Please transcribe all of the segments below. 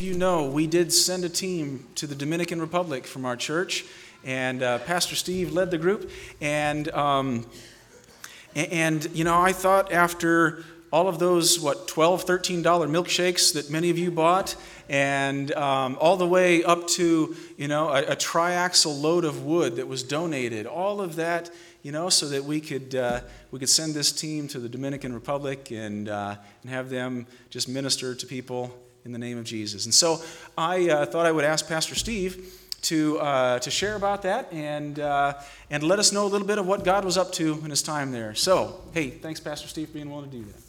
you know, we did send a team to the Dominican Republic from our church, and Pastor Steve led the group. And you know, I thought after all of those, $12, $13 milkshakes that many of you bought, and all the way up to, you know, a triaxle load of wood that was donated, all of that, you know, so that we could send this team to the Dominican Republic and have them just minister to people in the name of Jesus. And so I thought I would ask Pastor Steve to share about that and let us know a little bit of what God was up to in his time there. So, hey, thanks, Pastor Steve, for being willing to do that.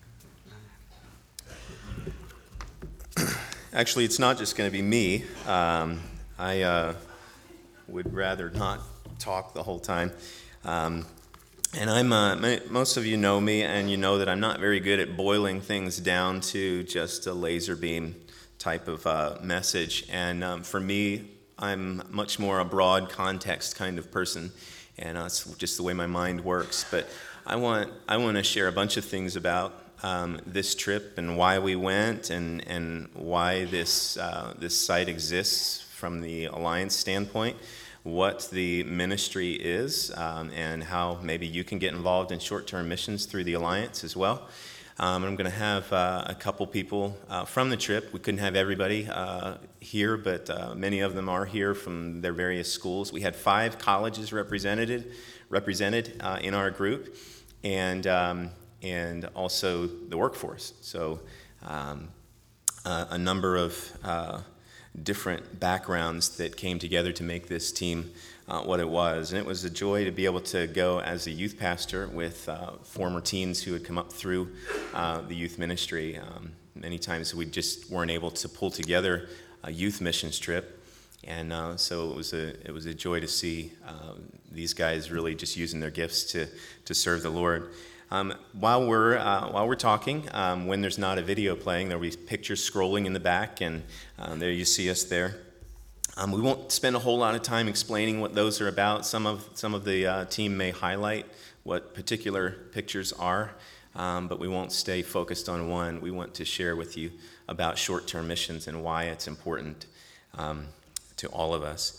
Actually, it's not just going to be me. I would rather not talk the whole time. And most of you know me, and you know that I'm not very good at boiling things down to just a laser beam type of message. And for me, I'm much more a broad context kind of person, and it's just the way my mind works. But I want to share a bunch of things about this trip and why we went and why this site exists from the Alliance standpoint, what the ministry is, and how maybe you can get involved in short-term missions through the Alliance as well. I'm going to have a couple people from the trip. We couldn't have everybody here, but many of them are here from their various schools. We had 5 colleges represented in our group, and also the workforce. So a number of different backgrounds that came together to make this team what it was. And it was a joy to be able to go as a youth pastor with former teens who had come up through the youth ministry. Many times we just weren't able to pull together a youth missions trip. And so it was a joy to see these guys really just using their gifts to serve the Lord. While we're talking, when there's not a video playing, there'll be pictures scrolling in the back, and there you see us there. We won't spend a whole lot of time explaining what those are about. Some of the team may highlight what particular pictures are, but we won't stay focused on one. We want to share with you about short-term missions and why it's important to all of us.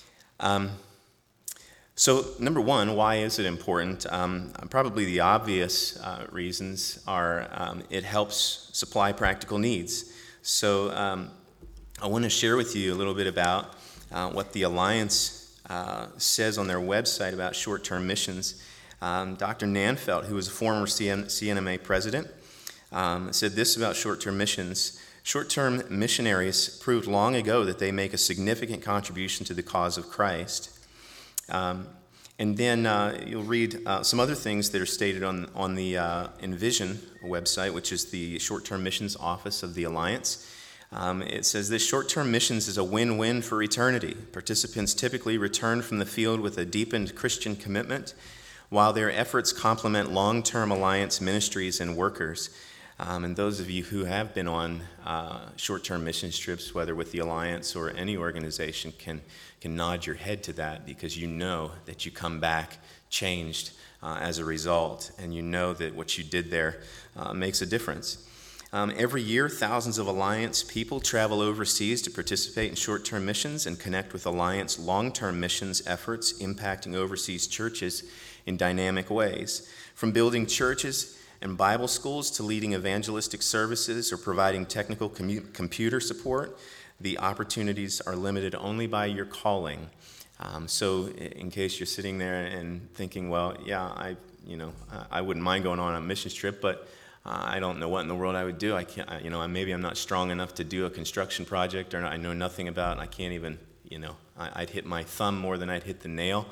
So, number one, why is it important? Probably the obvious reasons are it helps supply practical needs. So, I want to share with you a little bit about what the Alliance says on their website about short-term missions. Dr. Nanfelt, who was a former CNMA president, said this about short-term missions. Short-term missionaries proved long ago that they make a significant contribution to the cause of Christ. And then you'll read some other things that are stated on the Envision website, which is the short-term missions office of the Alliance. It says this: short-term missions is a win-win for eternity. Participants typically return from the field with a deepened Christian commitment, while their efforts complement long-term Alliance ministries and workers. And those of you who have been on short-term missions trips, whether with the Alliance or any organization, can nod your head to that, because you know that you come back changed as a result, and you know that what you did there makes a difference. Every year, thousands of Alliance people travel overseas to participate in short-term missions and connect with Alliance long-term missions efforts impacting overseas churches in dynamic ways. From building churches and Bible schools to leading evangelistic services or providing technical computer support, the opportunities are limited only by your calling. So in case you're sitting there and thinking, well, yeah, I wouldn't mind going on a missions trip, but I don't know what in the world I would do. I can't, maybe I'm not strong enough to do a construction project, or I know nothing about it. I can't even, I'd hit my thumb more than I'd hit the nail.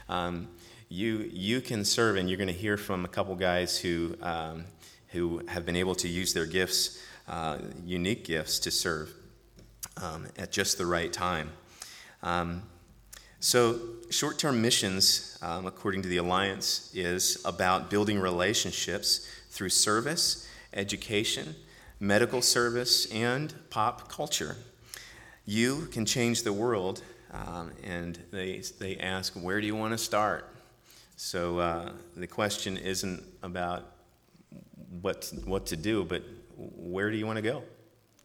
You can serve, and you're going to hear from a couple guys who have been able to use their gifts, unique gifts, to serve at just the right time. So short-term missions, according to the Alliance, is about building relationships through service, education, medical service, and pop culture. You can change the world, and they ask, where do you want to start? So the question isn't about what to do, but where do you want to go?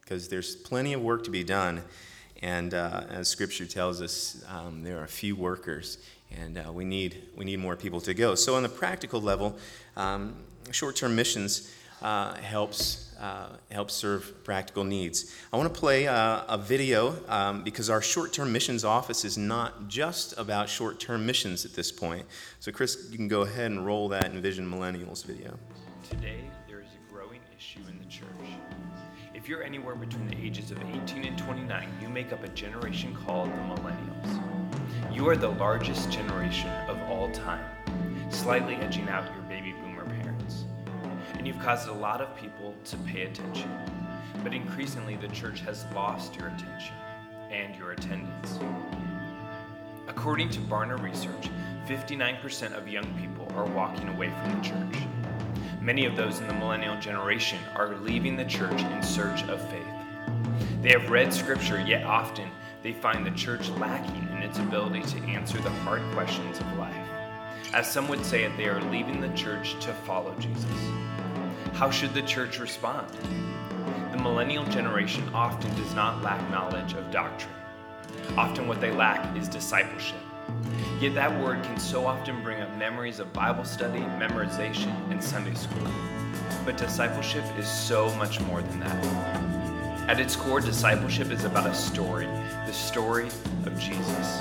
because there's plenty of work to be done. And as Scripture tells us, there are few workers, and we need more people to go. So on the practical level, short-term missions helps serve practical needs. I want to play a video because our short-term missions office is not just about short-term missions at this point. So Chris, you can go ahead and roll that Envision Millennials video. Today, there is a growing issue in the church. If you're anywhere between the ages of 18 and 29, you make up a generation called the Millennials. You are the largest generation of all time, slightly edging out your baby boomer parents. And you've caused a lot of people to pay attention. But increasingly, the church has lost your attention and your attendance. According to Barna Research, 59% of young people are walking away from the church. Many of those in the millennial generation are leaving the church in search of faith. They have read Scripture, yet often they find the church lacking in its ability to answer the hard questions of life. As some would say it, they are leaving the church to follow Jesus. How should the church respond? The millennial generation often does not lack knowledge of doctrine. Often what they lack is discipleship. Yet that word can so often bring up memories of Bible study, memorization, and Sunday school. But discipleship is so much more than that. At its core, discipleship is about a story, the story of Jesus.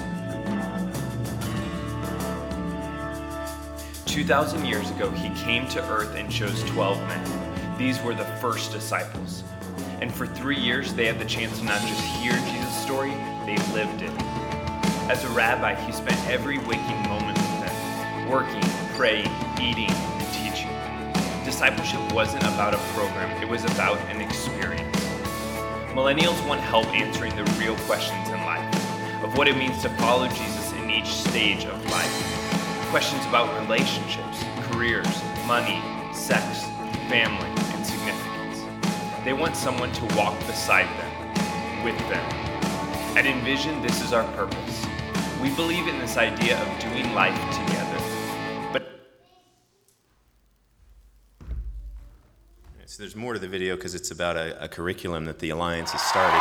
2,000 years ago, he came to earth and chose 12 men. These were the first disciples. And for 3 years, they had the chance to not just hear Jesus' story, they lived it. As a rabbi, he spent every waking moment with them, working, praying, eating, and teaching. Discipleship wasn't about a program, it was about an experience. Millennials want help answering the real questions in life, of what it means to follow Jesus in each stage of life. Questions about relationships, careers, money, sex, family, and significance. They want someone to walk beside them, with them. At Envision, this is our purpose. We believe in this idea of doing life together. So there's more to the video because it's about a curriculum that the Alliance has started.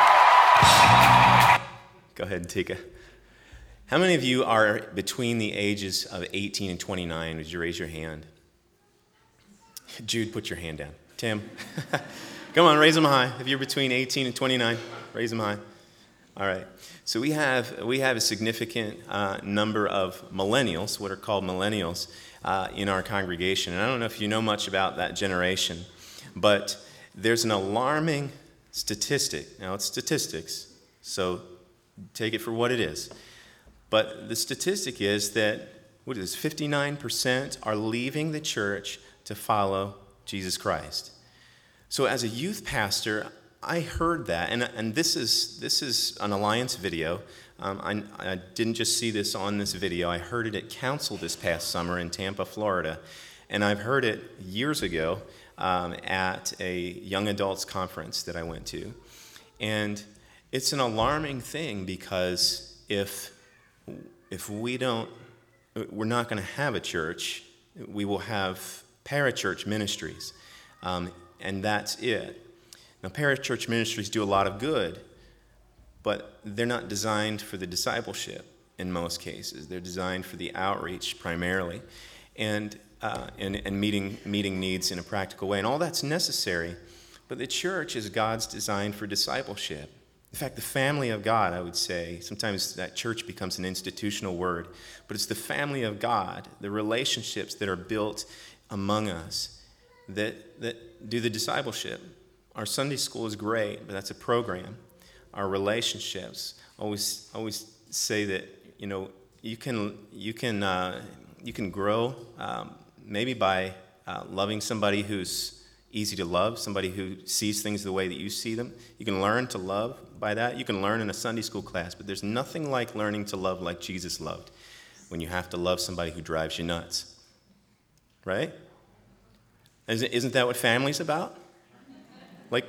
Go ahead and take a... How many of you are between the ages of 18 and 29? Would you raise your hand? Jude, put your hand down. Tim, come on, raise them high. If you're between 18 and 29, raise them high. All right. So we have a significant number of millennials, what are called millennials, in our congregation. And I don't know if you know much about that generation, but there's an alarming statistic. Now, it's statistics, so take it for what it is. But the statistic is that, 59% are leaving the church to follow Jesus Christ. So as a youth pastor, I heard that, and this is an Alliance video. I didn't just see this on this video. I heard it at council this past summer in Tampa, Florida, and I've heard it years ago at a young adults conference that I went to. And it's an alarming thing because if we're not going to have a church, we will have parachurch ministries, and that's it. Now, parachurch ministries do a lot of good, but they're not designed for the discipleship in most cases. They're designed for the outreach primarily, and meeting needs in a practical way. And all that's necessary, but the church is God's design for discipleship. In fact, the family of God, I would say, sometimes that church becomes an institutional word, but it's the family of God, the relationships that are built among us that do the discipleship. Our Sunday school is great, but that's a program. Our relationships, always say that, you can grow maybe by loving somebody who's easy to love, somebody who sees things the way that you see them. You can learn to love by that. You can learn in a Sunday school class, but there's nothing like learning to love like Jesus loved, when you have to love somebody who drives you nuts. Right? Isn't that what family's about? Like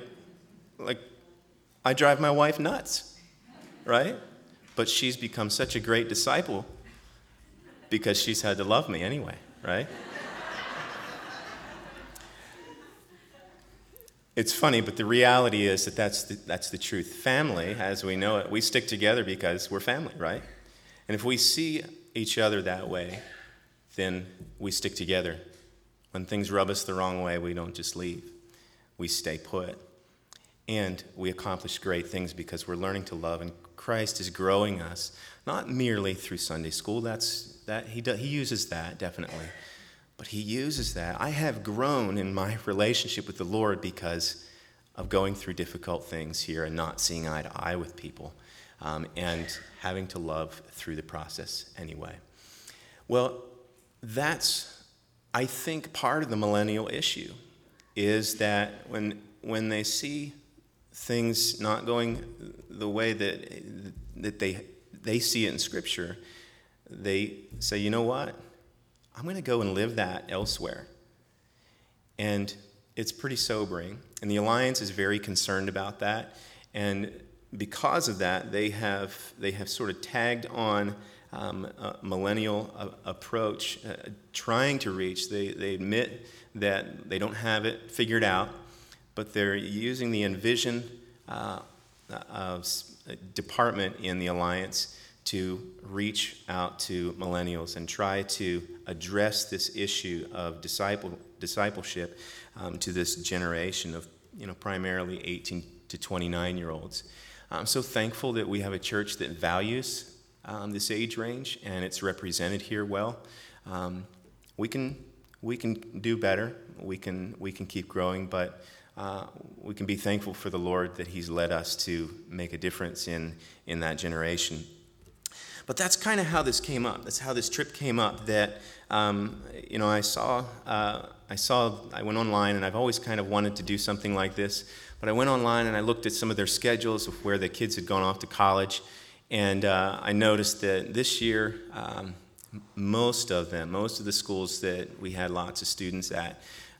I drive my wife nuts, right? But she's become such a great disciple because she's had to love me anyway, right? It's funny, but the reality is that that's the truth. Family, as we know it, we stick together because we're family, right? And if we see each other that way, then we stick together. When things rub us the wrong way, we don't just leave. We stay put. And we accomplish great things because we're learning to love, and Christ is growing us, not merely through Sunday school. He uses that, definitely. But he uses that. I have grown in my relationship with the Lord because of going through difficult things here and not seeing eye to eye with people, and having to love through the process anyway. Well, that's, I think, part of the millennial issue, is that when they see things not going the way that they see it in Scripture, they say, you know what? I'm going to go and live that elsewhere. And it's pretty sobering. And the Alliance is very concerned about that. And because of that, they have sort of tagged on a millennial approach, trying to reach. They admit that they don't have it figured out, but they're using the Envision department in the Alliance to reach out to millennials and try to address this issue of discipleship to this generation of, primarily 18 to 29-year-olds. I'm so thankful that we have a church that values this age range, and it's represented here well. We can do better. We can keep growing, but we can be thankful for the Lord that He's led us to make a difference in that generation. But that's kind of how this came up. That's how this trip came up. That I went online, and I've always kind of wanted to do something like this. But I went online and I looked at some of their schedules of where the kids had gone off to college, and I noticed that this year, most of the schools that we had lots of students at,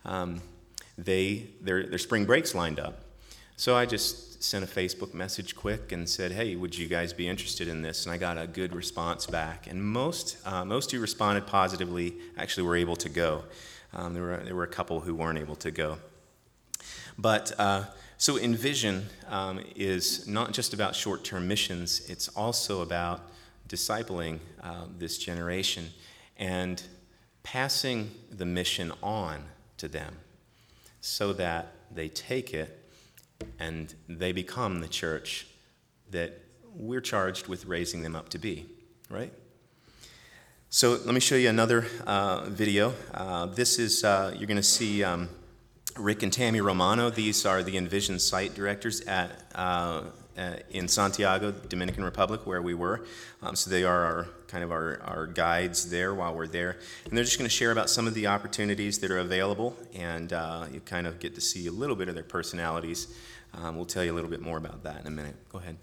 their spring breaks lined up. So I just sent a Facebook message quick and said, hey, would you guys be interested in this? And I got a good response back. And most who responded positively actually were able to go. There were a couple who weren't able to go. But so Envision is not just about short-term missions. It's also about discipling this generation and passing the mission on to them so that they take it and they become the church that we're charged with raising them up to be, right? So let me show you another video. This is, you're going to see Rick and Tammy Romano. These are the Envision site directors in Santiago, Dominican Republic, where we were. So they are our guides there while we're there. And they're just going to share about some of the opportunities that are available, and you kind of get to see a little bit of their personalities. We'll tell you a little bit more about that in a minute. Go ahead.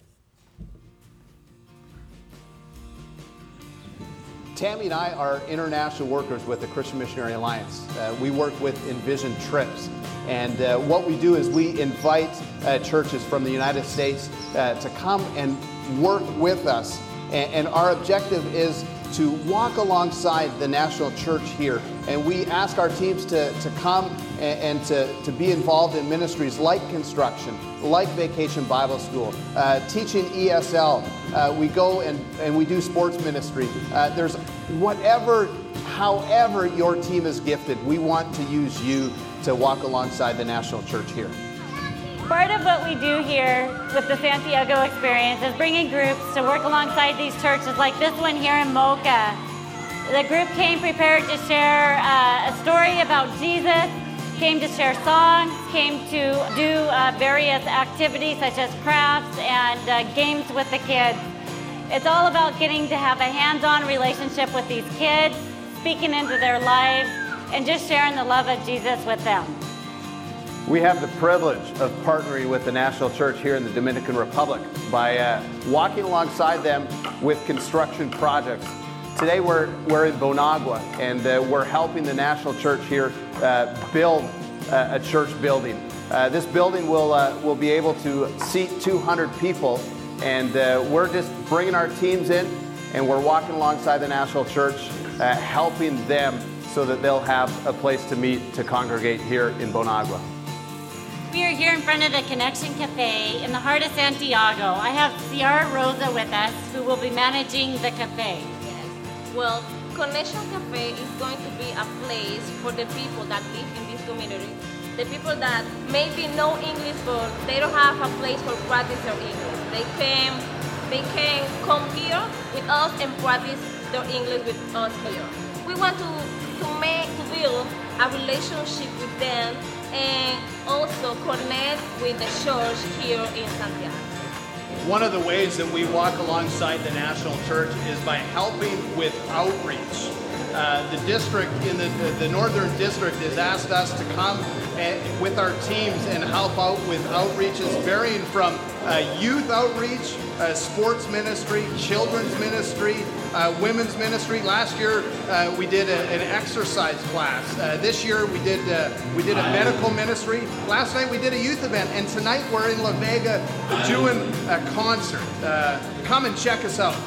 Tammy and I are international workers with the Christian Missionary Alliance. We work with Envision Trips. And what we do is we invite churches from the United States to come and work with us. And our objective is to walk alongside the national church here. And we ask our teams to come and to be involved in ministries like construction, like Vacation Bible School, teaching ESL. We go and we do sports ministry. There's however your team is gifted, we want to use you to walk alongside the national church here. Part of what we do here with the Santiago experience is bringing groups to work alongside these churches like this one here in Moca. The group came prepared to share a story about Jesus, came to share songs, came to do various activities such as crafts and games with the kids. It's all about getting to have a hands-on relationship with these kids, speaking into their lives, and just sharing the love of Jesus with them. We have the privilege of partnering with the National Church here in the Dominican Republic by walking alongside them with construction projects. Today we're in Bonagua, and we're helping the National Church here build a church building. This building will be able to seat 200 people, and we're just bringing our teams in, and we're walking alongside the National Church, helping them so that they'll have a place to meet, to congregate here in Bonagua. We are here in front of the Connection Cafe in the heart of Santiago. I have Ciara Rosa with us, who will be managing the cafe. Yes. Well, Connection Cafe is going to be a place for the people that live in this community. The people that maybe know English, but they don't have a place for practice their English. They can come here with us and practice their English with us here. We want to build a relationship with them and also connect with the church here in Santiago. One of the ways that we walk alongside the National Church is by helping with outreach. The district in the Northern District has asked us to come with our teams and help out with outreaches varying from youth outreach, sports ministry, children's ministry, women's ministry. Last year we did an exercise class. This year we did a medical ministry. Last night we did a youth event, and tonight we're in La Vega doing a concert. Come and check us out.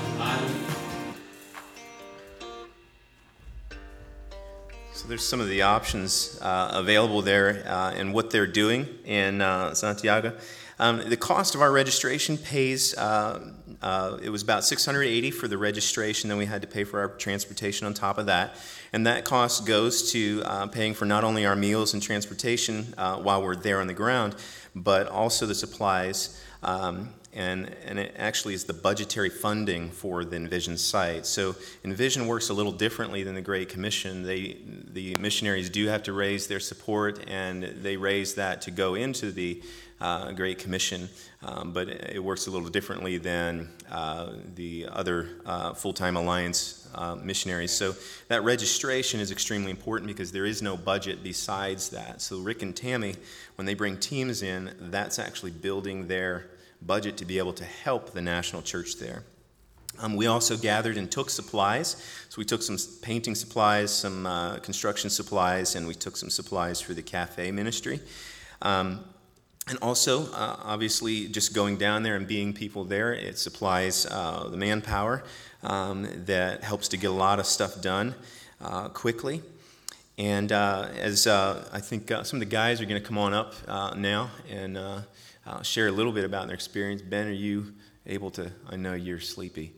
So there's some of the options available there and what they're doing in Santiago. The cost of our registration pays, it was about $680 for the registration, then we had to pay for our transportation on top of that. And that cost goes to paying for not only our meals and transportation while we're there on the ground, but also the supplies. And it actually is the budgetary funding for the Envision site. So Envision works a little differently than the Great Commission. The missionaries do have to raise their support, and they raise that to go into the Great Commission, but it works a little differently than the other full-time Alliance missionaries. So that registration is extremely important because there is no budget besides that. So Rick and Tammy, when they bring teams in, that's actually building their budget to be able to help the National Church there. We also gathered and took supplies. So we took some painting supplies, some construction supplies, and we took some supplies for the cafe ministry. And also, obviously, just going down there and being people there, it supplies the manpower that helps to get a lot of stuff done quickly. And as I think some of the guys are going to come on up now and share a little bit about their experience. Ben, are you able to? I know you're sleepy.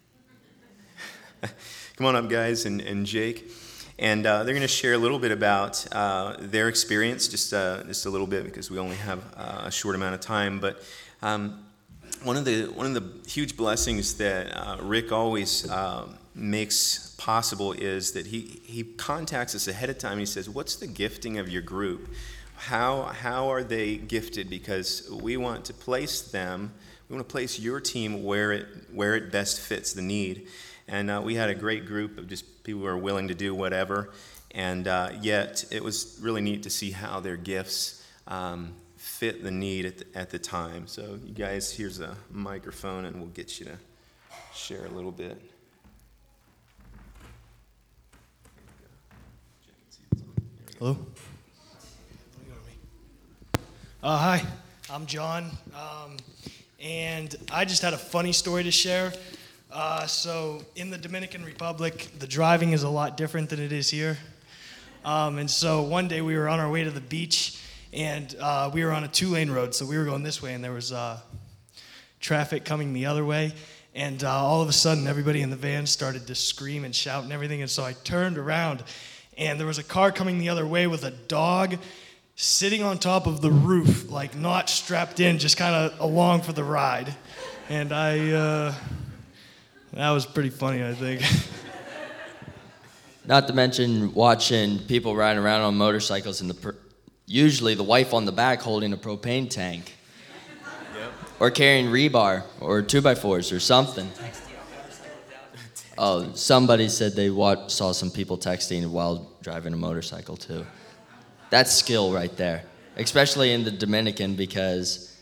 Come on up, guys, and Jake. And they're going to share a little bit about their experience, just a little bit, because we only have a short amount of time. But one of the huge blessings that Rick always makes possible is that he contacts us ahead of time. He says, "What's the gifting of your group? How are they gifted? Because we want to place them. We want to place your team where it best fits the need." And we had a great group of just people who are willing to do whatever. And yet it was really neat to see how their gifts fit the need at the time. So you guys, here's a microphone, and we'll get you to share a little bit. Hello. Hi, I'm John, and I just had a funny story to share. So in the Dominican Republic, the driving is a lot different than it is here. And so one day we were on our way to the beach, and we were on a 2-lane road, so we were going this way, and there was traffic coming the other way. And all of a sudden, everybody in the van started to scream and shout and everything, and so I turned around, and there was a car coming the other way with a dog sitting on top of the roof, like not strapped in, just kind of along for the ride. And that was pretty funny, I think. Not to mention watching people riding around on motorcycles and usually the wife on the back holding a propane tank. Yep. Or carrying rebar or 2x4s or something. Oh, somebody said they saw some people texting while driving a motorcycle too. That's skill right there, especially in the Dominican, because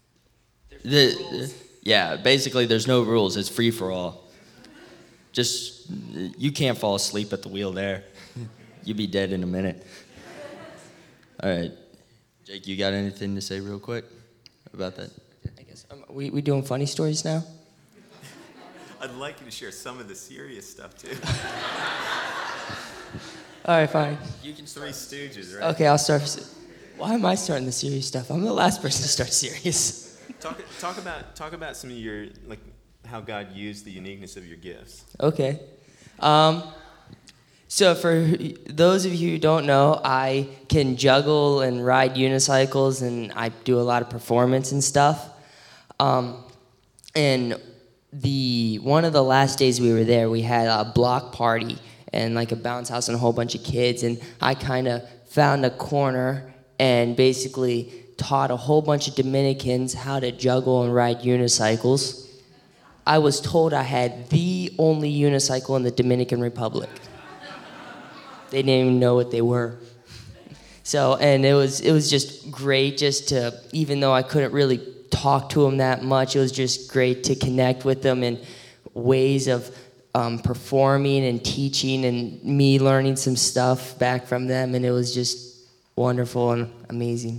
basically there's no rules. It's free for all. Just, you can't fall asleep at the wheel there. You'll be dead in a minute. All right, Jake, you got anything to say real quick about that? I guess we doing funny stories now? I'd like you to share some of the serious stuff too. All right, fine. You can Three Stooges, right? Okay, I'll start. Why am I starting the serious stuff? I'm the last person to start serious. Talk about some of your, like, how God used the uniqueness of your gifts. Okay. So for those of you who don't know, I can juggle and ride unicycles, and I do a lot of performance and stuff. And one of the last days we were there, we had a block party and like a bounce house and a whole bunch of kids, and I kind of found a corner and basically taught a whole bunch of Dominicans how to juggle and ride unicycles. I was told I had the only unicycle in the Dominican Republic. They didn't even know what they were. So, and it was just great just to, even though I couldn't really talk to them that much, it was just great to connect with them in ways of performing and teaching, and me learning some stuff back from them, and it was just wonderful and amazing.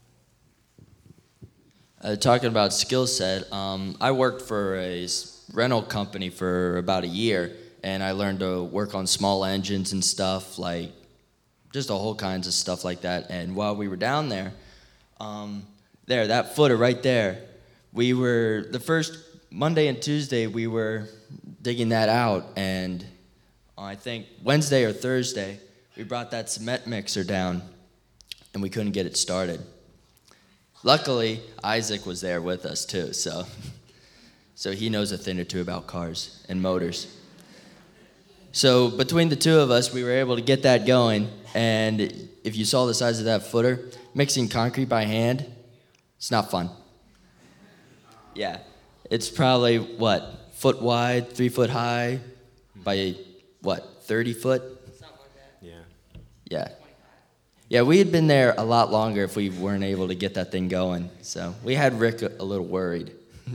Talking about skill set, I worked for a rental company for about a year, and I learned to work on small engines and stuff, like just a whole kinds of stuff like that. And while we were down there, that footer right there, we were, the first Monday and Tuesday, we were digging that out, and I think Wednesday or Thursday, we brought that cement mixer down, and we couldn't get it started. Luckily, Isaac was there with us too, so he knows a thing or two about cars and motors. So between the two of us, we were able to get that going, and if you saw the size of that footer, mixing concrete by hand, it's not fun. Yeah, it's probably, foot wide, 3 foot high, by, 30 foot? Something like that. Yeah. Yeah. Yeah, we had been there a lot longer if we weren't able to get that thing going. So we had Rick a little worried.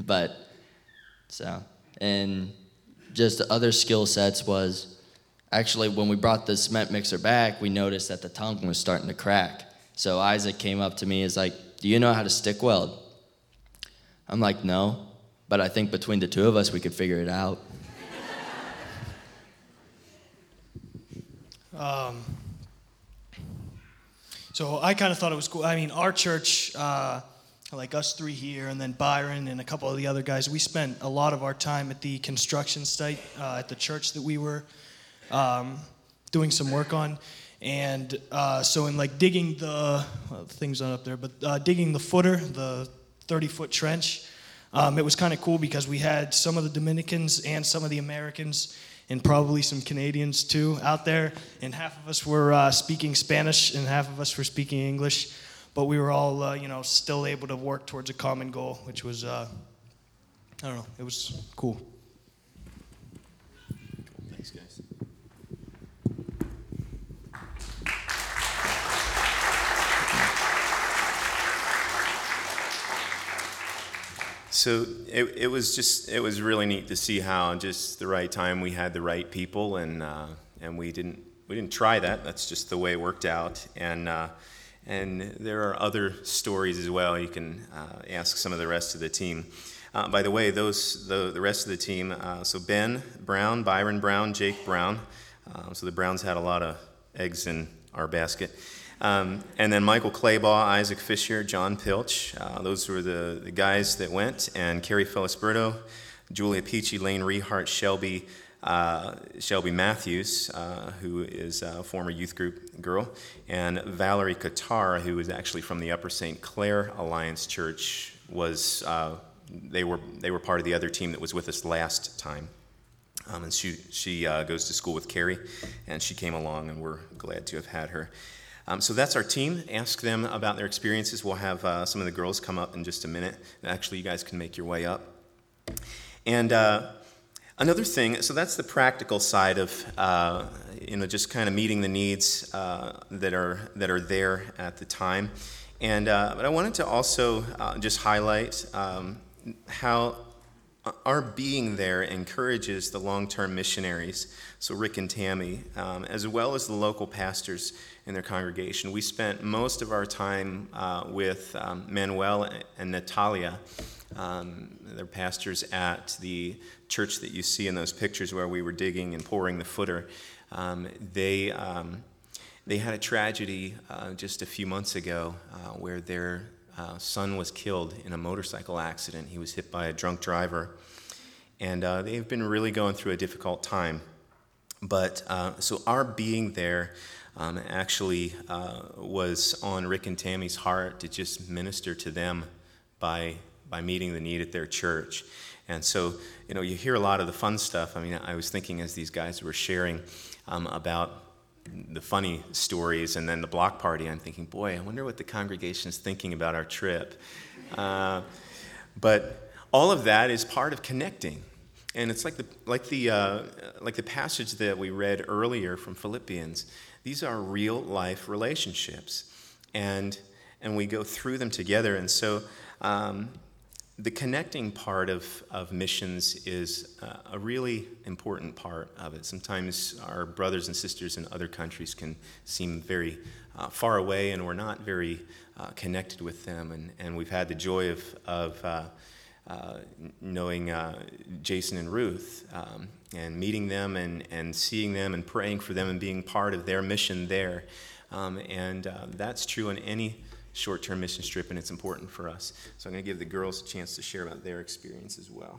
And just the other skill sets was, actually when we brought the cement mixer back, we noticed that the tongue was starting to crack. So Isaac came up to me and was like, "Do you know how to stick weld?" I'm like, "No, but I think between the two of us, we could figure it out." So I kind of thought it was cool. I mean, our church, like us three here, and then Byron and a couple of the other guys, we spent a lot of our time at the construction site at the church that we were doing some work on. And so in like digging the thing's not up there, but digging the footer, the 30-foot trench, it was kind of cool because we had some of the Dominicans and some of the Americans and probably some Canadians too out there, and half of us were speaking Spanish and half of us were speaking English, but we were all still able to work towards a common goal, which was I don't know, it was cool. Thanks, guys. So it was really neat to see how just the right time we had the right people, and we didn't try that. That's just the way it worked out. And there are other stories as well. You can ask some of the rest of the team. By the way, the rest of the team. So Ben Brown, Byron Brown, Jake Brown. So the Browns had a lot of eggs in our basket. And then Michael Claybaugh, Isaac Fisher, John Pilch. Those were the guys that went. And Carrie Felisberto, Julia Peachy, Lane Rehart, Shelby Matthews, who is a former youth group girl, and Valerie Qatar, who is actually from the Upper St. Clair Alliance Church. They were part of the other team that was with us last time. And she goes to school with Carrie, and she came along, and we're glad to have had her. So that's our team. Ask them about their experiences. We'll have some of the girls come up in just a minute. Actually, you guys can make your way up. And another thing, so that's the practical side of just kind of meeting the needs that are there at the time. And but I wanted to also just highlight how our being there encourages the long-term missionaries, so Rick and Tammy, as well as the local pastors in their congregation. We spent most of our time with Manuel and Natalia. They're pastors at the church that you see in those pictures where we were digging and pouring the footer. they had a tragedy just a few months ago where their son was killed in a motorcycle accident. He was hit by a drunk driver, and they've been really going through a difficult time. But so our being there actually was on Rick and Tammy's heart to just minister to them by meeting the need at their church. And so, you hear a lot of the fun stuff. I mean, I was thinking as these guys were sharing about the funny stories and then the block party, I'm thinking, boy, I wonder what the congregation's thinking about our trip. But all of that is part of connecting. And it's like the passage that we read earlier from Philippians. These are real life relationships, and we go through them together. And so the connecting part of missions is a really important part of it. Sometimes our brothers and sisters in other countries can seem very far away, and we're not very connected with them. And we've had the joy of knowing Jason and Ruth and meeting them and seeing them and praying for them and being part of their mission there. And that's true in any short-term mission trip, and it's important for us. So I'm going to give the girls a chance to share about their experience as well.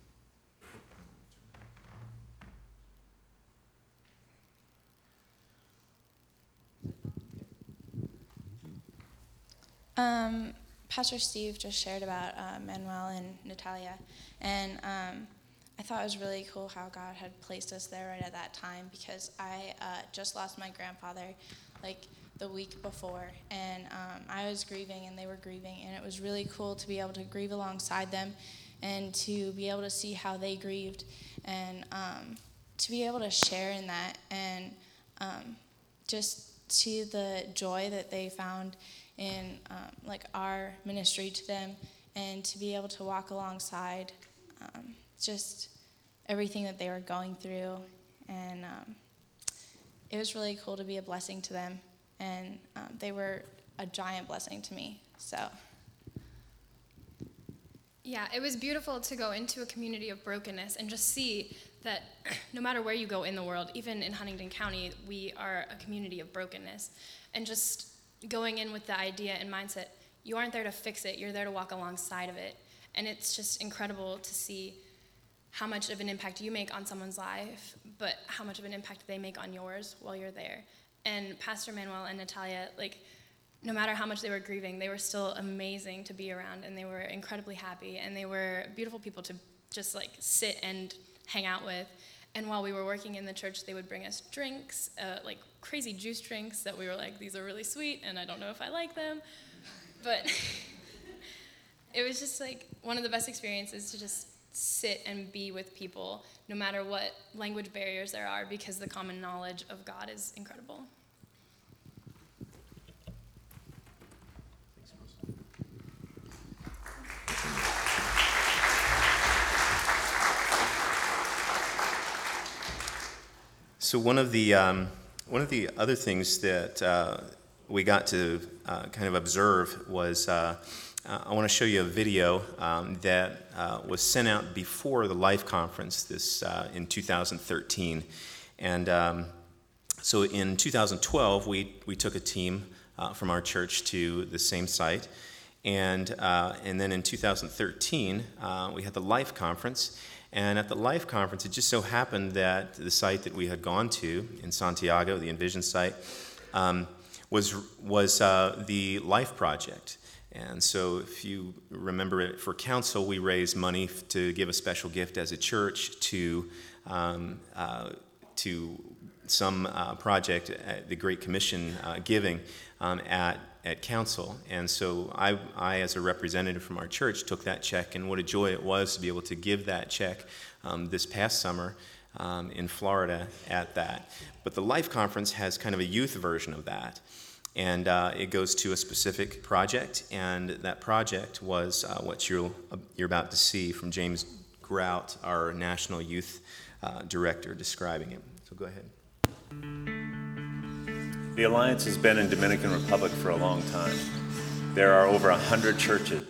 Pastor Steve just shared about Manuel and Natalia, and I thought it was really cool how God had placed us there right at that time, because I just lost my grandfather like the week before, and I was grieving and they were grieving, and it was really cool to be able to grieve alongside them and to be able to see how they grieved, and to be able to share in that, and just see the joy that they found in like our ministry to them, and to be able to walk alongside just everything that they were going through, and it was really cool to be a blessing to them, and they were a giant blessing to me. So yeah, it was beautiful to go into a community of brokenness and just see that no matter where you go in the world, even in Huntington County, we are a community of brokenness, and just going in with the idea and mindset, you aren't there to fix it, you're there to walk alongside of it. And it's just incredible to see how much of an impact you make on someone's life, but how much of an impact they make on yours while you're there. And Pastor Manuel and Natalia, like, no matter how much they were grieving, they were still amazing to be around, and they were incredibly happy, and they were beautiful people to just like sit and hang out with. And while we were working in the church, they would bring us drinks, like crazy juice drinks that we were like, these are really sweet, and I don't know if I like them. But it was just like one of the best experiences to just sit and be with people, no matter what language barriers there are, because the common knowledge of God is incredible. So one of the other things that we got to kind of observe was I want to show you a video that was sent out before the Life Conference this in 2013, and so in 2012 we took a team from our church to the same site, and then in 2013 we had the Life Conference. And at the Life Conference, it just so happened that the site that we had gone to in Santiago, the Envision site, was the Life Project. And so if you remember it, for council, we raised money to give a special gift as a church to some project at the Great Commission giving at council. And so I, as a representative from our church, took that check, and what a joy it was to be able to give that check this past summer in Florida at that. But the Life Conference has kind of a youth version of that, and it goes to a specific project, and that project was what you're about to see from James Grout, our National Youth Director, describing it. So go ahead. The Alliance has been in Dominican Republic for a long time. There are over 100 churches.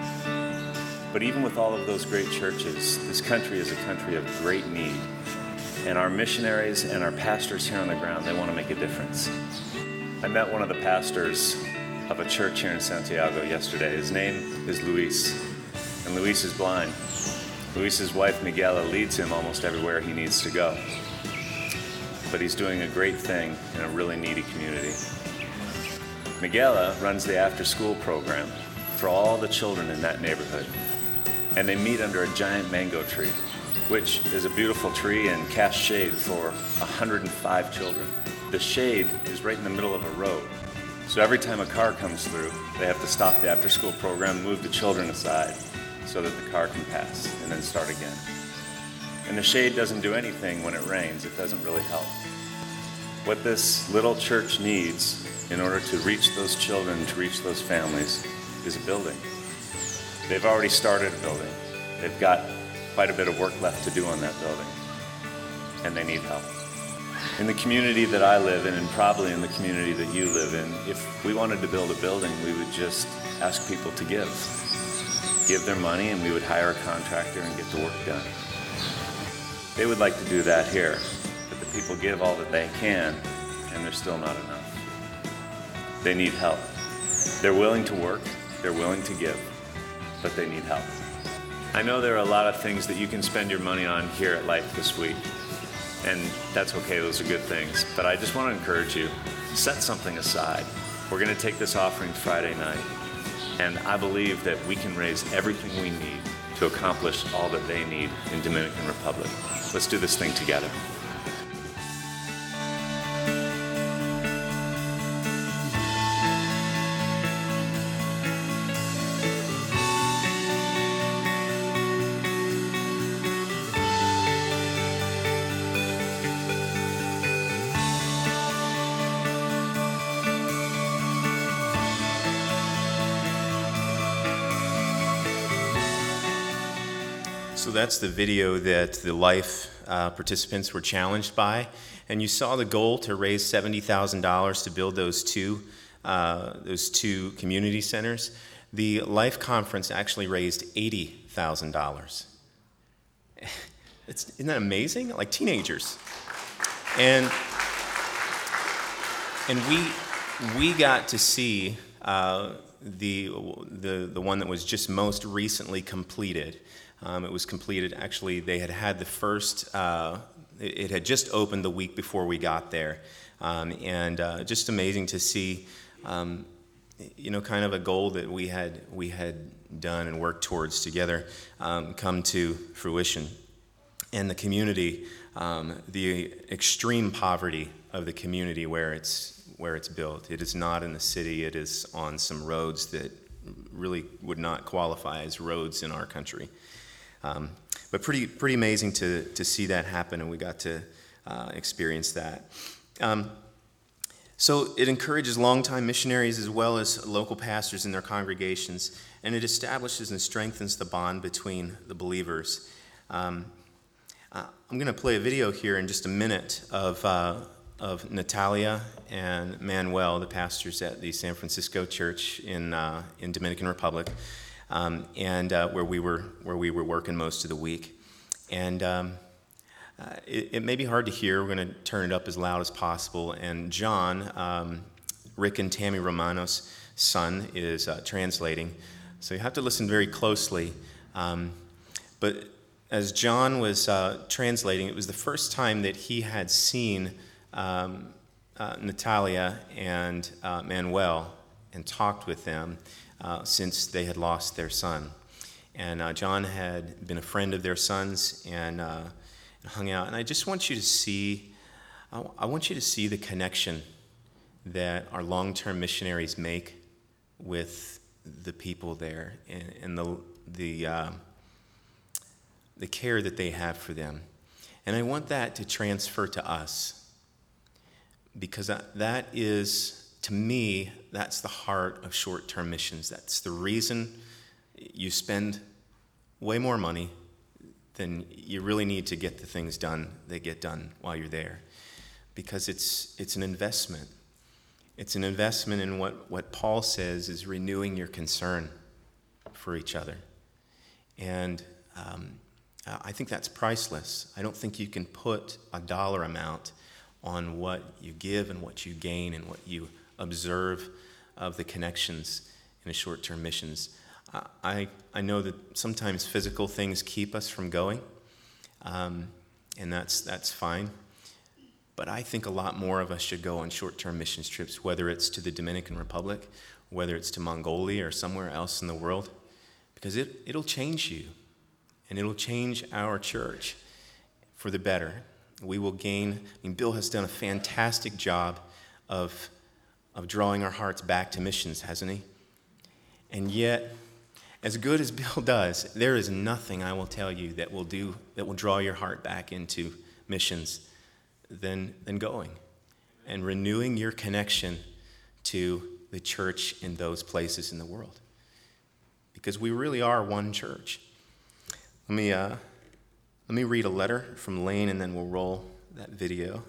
But even with all of those great churches, this country is a country of great need. And our missionaries and our pastors here on the ground, they want to make a difference. I met one of the pastors of a church here in Santiago yesterday. His name is Luis, and Luis is blind. Luis's wife, Miguela, leads him almost everywhere he needs to go. But he's doing a great thing in a really needy community. Miguela runs the after-school program for all the children in that neighborhood. And they meet under a giant mango tree, which is a beautiful tree and casts shade for 105 children. The shade is right in the middle of a road. So every time a car comes through, they have to stop the after-school program, move the children aside so that the car can pass and then start again. And the shade doesn't do anything when it rains. It doesn't really help. What this little church needs in order to reach those children, to reach those families, is a building. They've already started a building. They've got quite a bit of work left to do on that building, and they need help. In the community that I live in, and probably in the community that you live in, if we wanted to build a building, we would just ask people to give their money, and we would hire a contractor and get the work done. They would like to do that here, but the people give all that they can, and there's still not enough. They need help. They're willing to work, they're willing to give, but they need help. I know there are a lot of things that you can spend your money on here at Life this week, and that's okay, those are good things, but I just want to encourage you, set something aside. We're going to take this offering Friday night, and I believe that we can raise everything we need to accomplish all that they need in Dominican Republic. Let's do this thing together. So that's the video that the Life participants were challenged by. And you saw the goal to raise $70,000 to build those two community centers. The Life Conference actually raised $80,000. Isn't that amazing? Like teenagers. And we got to see the one that was just most recently completed. It was completed, actually, they had the first, it had just opened the week before we got there. And just amazing to see, kind of a goal that we had done and worked towards together come to fruition. And the community, the extreme poverty of the community where it's built. It is not in the city, it is on some roads that really would not qualify as roads in our country. But pretty amazing to see that happen, and we got to experience that. So it encourages longtime missionaries as well as local pastors in their congregations, and it establishes and strengthens the bond between the believers. I'm going to play a video here in just a minute of Natalia and Manuel, the pastors at the San Francisco Church in Dominican Republic. Where we were working most of the week. And it may be hard to hear. We're going to turn it up as loud as possible. And John, Rick and Tammy Romano's son, is translating. So you have to listen very closely. But as John was translating, it was the first time that he had seen Natalia and Manuel and talked with them since they had lost their son. And John had been a friend of their son's and hung out. And I just want you to see, I want you to see the connection that our long-term missionaries make with the people there and the care that they have for them. And I want that to transfer to us, because that is, to me, that's the heart of short-term missions. That's the reason you spend way more money than you really need to get the things done that get done while you're there. Because it's an investment. It's an investment in what Paul says is renewing your concern for each other. And I think that's priceless. I don't think you can put a dollar amount on what you give and what you gain and what you observe of the connections in a short-term missions. I know that sometimes physical things keep us from going, and that's fine. But I think a lot more of us should go on short-term missions trips, whether it's to the Dominican Republic, whether it's to Mongolia or somewhere else in the world, because it'll change you, and it'll change our church for the better. We will gain. Bill has done a fantastic job of drawing our hearts back to missions, hasn't he? And yet, as good as Bill does, there is nothing, I will tell you, that will draw your heart back into missions than going and renewing your connection to the church in those places in the world. Because we really are one church. Let me read a letter from Lane, and then we'll roll that video.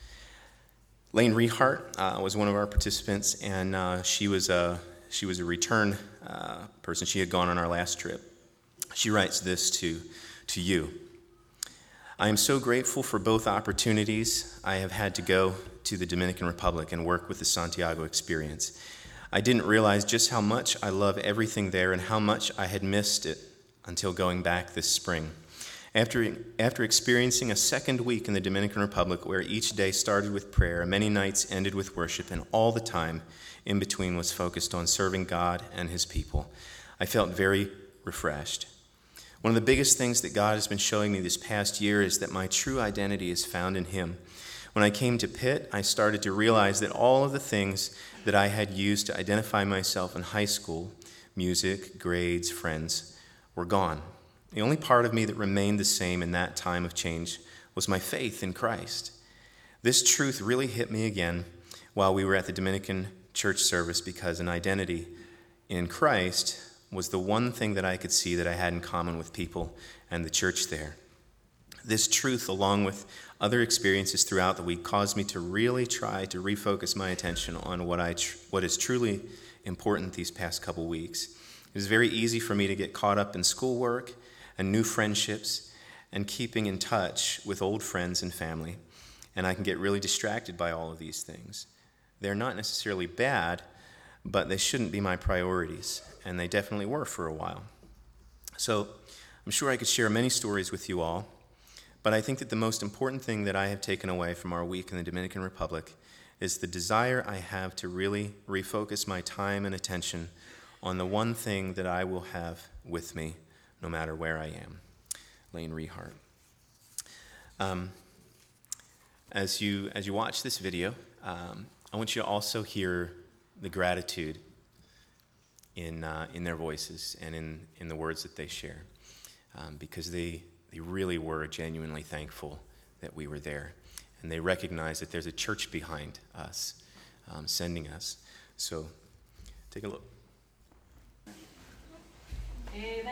Lane Rehart was one of our participants, and she was a return person. She had gone on our last trip. She writes this to you. I am so grateful for both opportunities I have had to go to the Dominican Republic and work with the Santiago experience. I didn't realize just how much I love everything there and how much I had missed it until going back this spring. After experiencing a second week in the Dominican Republic where each day started with prayer, many nights ended with worship, and all the time in between was focused on serving God and his people, I felt very refreshed. One of the biggest things that God has been showing me this past year is that my true identity is found in him. When I came to Pitt, I started to realize that all of the things that I had used to identify myself in high school, music, grades, friends, were gone. The only part of me that remained the same in that time of change was my faith in Christ. This truth really hit me again while we were at the Dominican church service, because an identity in Christ was the one thing that I could see that I had in common with people and the church there. This truth, along with other experiences throughout the week, caused me to really try to refocus my attention on what is truly important these past couple weeks. It was very easy for me to get caught up in schoolwork and new friendships and keeping in touch with old friends and family, and I can get really distracted by all of these things. They're not necessarily bad, but they shouldn't be my priorities, and they definitely were for a while. So I'm sure I could share many stories with you all, but I think that the most important thing that I have taken away from our week in the Dominican Republic is the desire I have to really refocus my time and attention on the one thing that I will have with me no matter where I am. Lane Rehart. As you watch this video, I want you to also hear the gratitude in their voices and in the words that they share, because they really were genuinely thankful that we were there, and they recognize that there's a church behind us, sending us. So take a look. De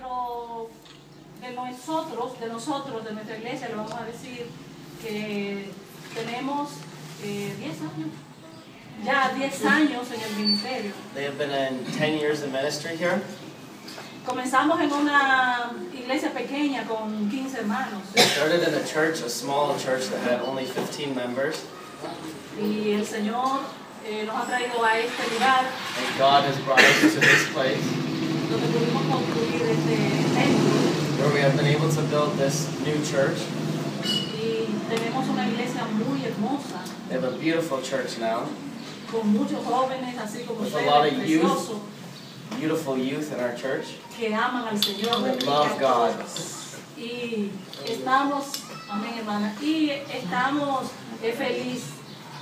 nosotros, de nuestra iglesia, le vamos a decir que tenemos 10 años. Ya 10 años en el ministerio. They have been in 10 years in ministry here. Comenzamos en una iglesia pequeña con 15 hermanos. They started in a church, a small church that had only 15 members. Y el Señor nos ha traído a este lugar. And God has brought us to this place. Donde pudimos construir este templo. Where we have been able to build this new church. Y tenemos una iglesia muy hermosa. They have a beautiful church now. Con muchos jóvenes, así como with ustedes, a lot of preciosos, youth, beautiful youth in our church. Que aman al Señor. That love God. Y estamos, amén, hermana, y estamos felices.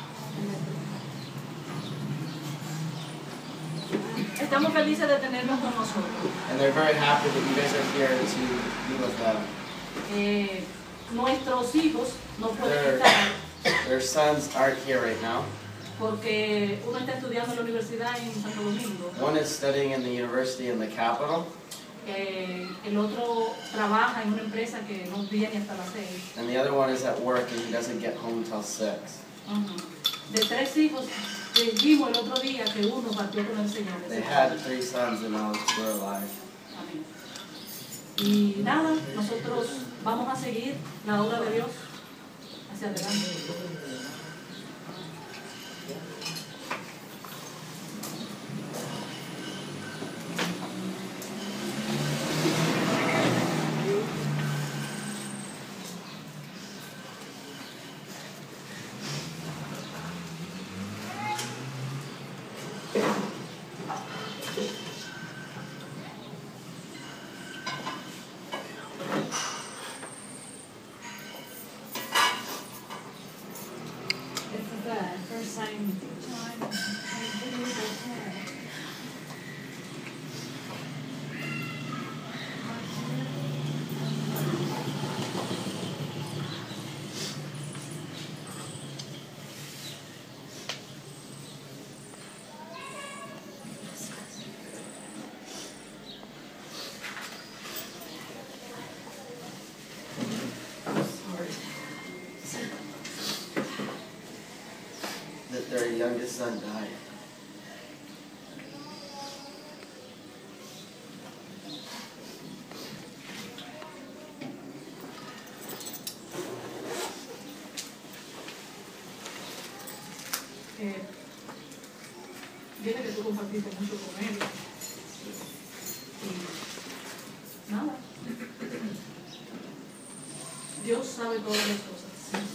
Estamos felices de tenerlos con nosotros. And they're very happy that you guys are here to be with them. Nuestros hijos no pueden estar. Their sons aren't here right now. Porque uno está estudiando en la universidad en Santo Domingo. One is studying in the university in the capital. El otro trabaja en una empresa que no viene hasta las 6. And the other one is at work and he doesn't get home till 6. De 3 hijos, vimos el otro día que uno partió con el Señor. They had 3 sons and now 2 are alive. Y nada, nosotros vamos a seguir la obra de Dios hacia adelante. That their youngest son died. Viene que tú compartiste mucho con él. Y nada. Dios sabe todas las cosas.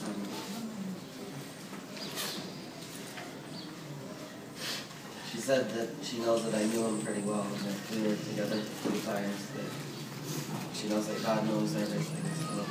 She said that she knows that I knew him pretty well, and that we were together a few times, that she knows that God knows everything. So.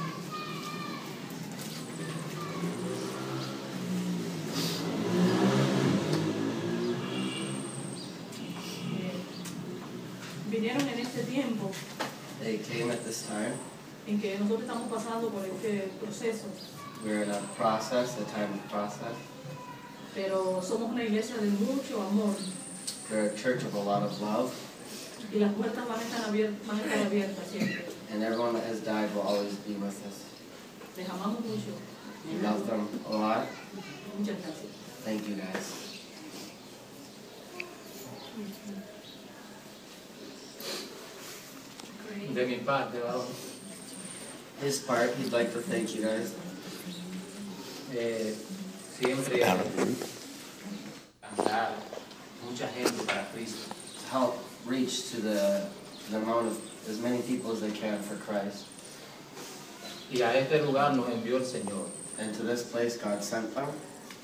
Vinieron en este tiempo They came at this time. en que nosotros estamos pasando por este proceso, We're in a process, a time of process. pero somos una iglesia de mucho amor We're a church of a lot of love, y las puertas van a estar abiertas siempre. and everyone that has died will always be with us. Les amamos mucho. We love them a lot. Muchas gracias. Thank you guys. De mi parte, varón. His part, he'd like to thank you guys. Siempre alcanzar mucha gente para Cristo. To help reach to the amount of as many people as they can for Christ. Y a este lugar nos envió el Señor. And to this place God sent them.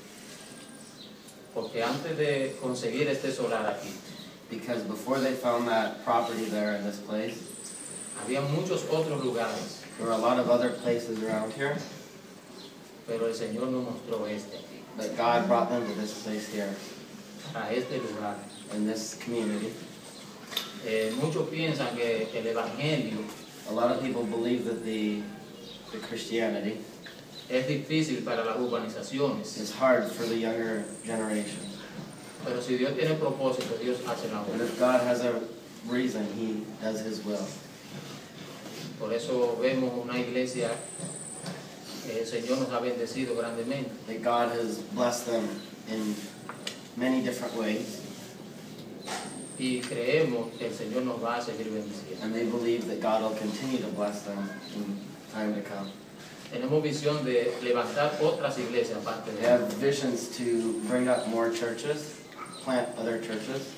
Porque antes de conseguir este solar aquí, because before they found that property there in this place, había muchos otros lugares. There were a lot of other places around here. Pero el Señor nos mostró este aquí. But God brought them to this place here. A este lugar. In this community. Muchos piensan que el evangelio. A lot of people believe that the Christianity es difícil para las urbanizaciones. It's hard for the younger generation. Pero si Dios tiene propósito, Dios hace la obra. But if God has a reason, He does His will. Por eso vemos una iglesia que el Señor nos ha bendecido grandemente. That God has blessed them in many different ways. Y creemos que el Señor nos va a seguir bendiciendo. And they believe that God will continue to bless them in time to come. Tenemos visión de levantar otras iglesias aparte de They have visions to bring up more churches, plant other churches.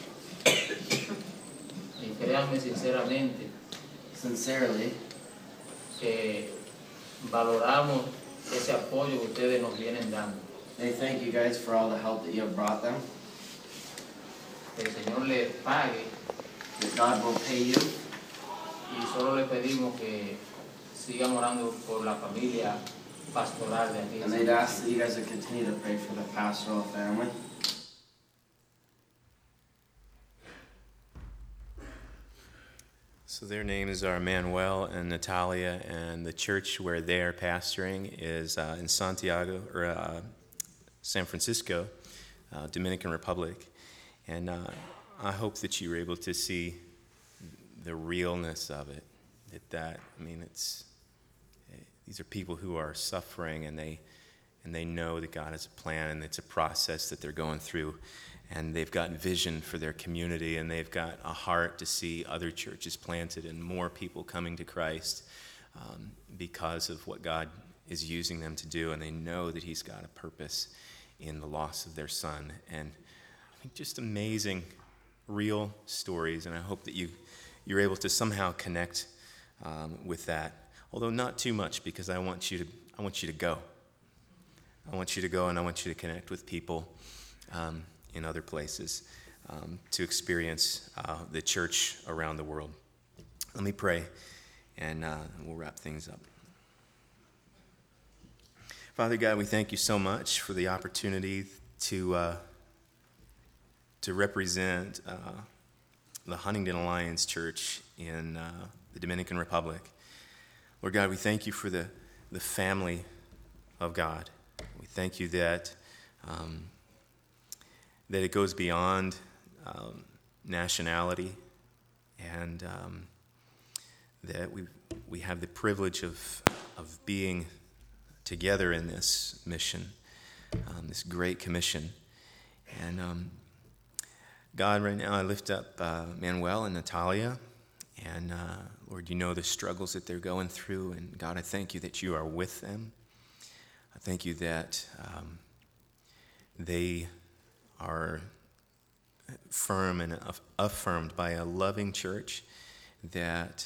Y créanme sinceramente, sincerely, que valoramos ese apoyo que ustedes nos vienen dando. They thank you guys for all the help that you have brought them. Que el Señor les pague. That God will pay you. Y solo le pedimos que sigan orando por la familia pastoral de aquí. And they'd ask that you guys would continue to pray for the pastoral family. So their names are Manuel and Natalia, and the church where they are pastoring is in Santiago, or San Francisco, Dominican Republic. And I hope that you were able to see the realness of it. These are people who are suffering, and they and they know that God has a plan, and it's a process that they're going through, and they've got vision for their community, and they've got a heart to see other churches planted and more people coming to Christ because of what God is using them to do, and they know that he's got a purpose in the loss of their son. And I think just amazing, real stories, and I hope that you're able to somehow connect with that, although not too much, because I want you to go. I want you to go, and I want you to connect with people in other places to experience the church around the world. Let me pray, and we'll wrap things up. Father God, we thank you so much for the opportunity to represent the Huntingdon Alliance Church in the Dominican Republic. Lord God, we thank you for the family of God. We thank you that it goes beyond nationality, and that we have the privilege of being together in this mission, this great commission. And God, right now I lift up Manuel and Natalia, and Lord, you know the struggles that they're going through, and God, I thank you that you are with them. I thank you that they are firm and affirmed by a loving church that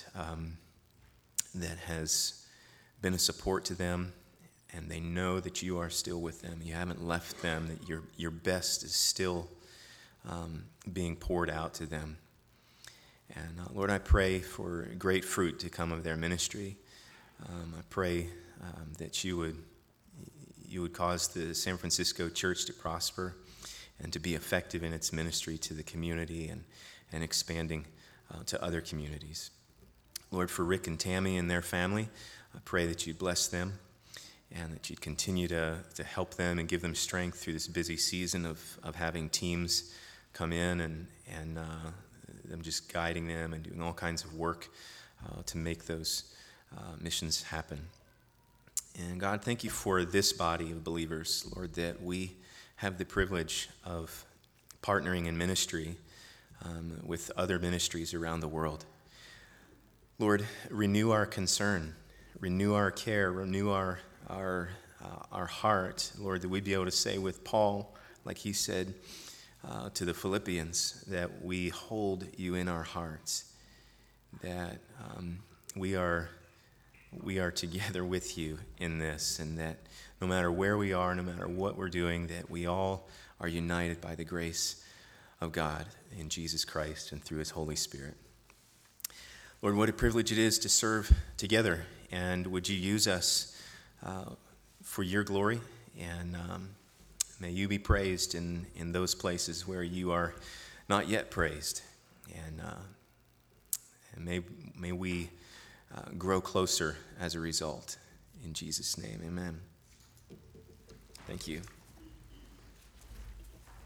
has been a support to them, and they know that you are still with them. You haven't left them, that your best is still being poured out to them. And Lord, I pray for great fruit to come of their ministry. I pray that you would cause the San Francisco church to prosper and to be effective in its ministry to the community and expanding to other communities. Lord, for Rick and Tammy and their family, I pray that you'd bless them and that you'd continue to help them and give them strength through this busy season of having teams come in and them just guiding them and doing all kinds of work to make those missions happen. And God, thank you for this body of believers, Lord, that we have the privilege of partnering in ministry with other ministries around the world. Lord, renew our concern, renew our care, renew our heart, Lord, that we'd be able to say with Paul, like he said to the Philippians, that we hold you in our hearts, that we are together with you in this, and that no matter where we are, no matter what we're doing, that we all are united by the grace of God in Jesus Christ and through his Holy Spirit. Lord, what a privilege it is to serve together, and would you use us for your glory, and may you be praised in those places where you are not yet praised, and may we grow closer as a result. In Jesus' name, amen. Thank you.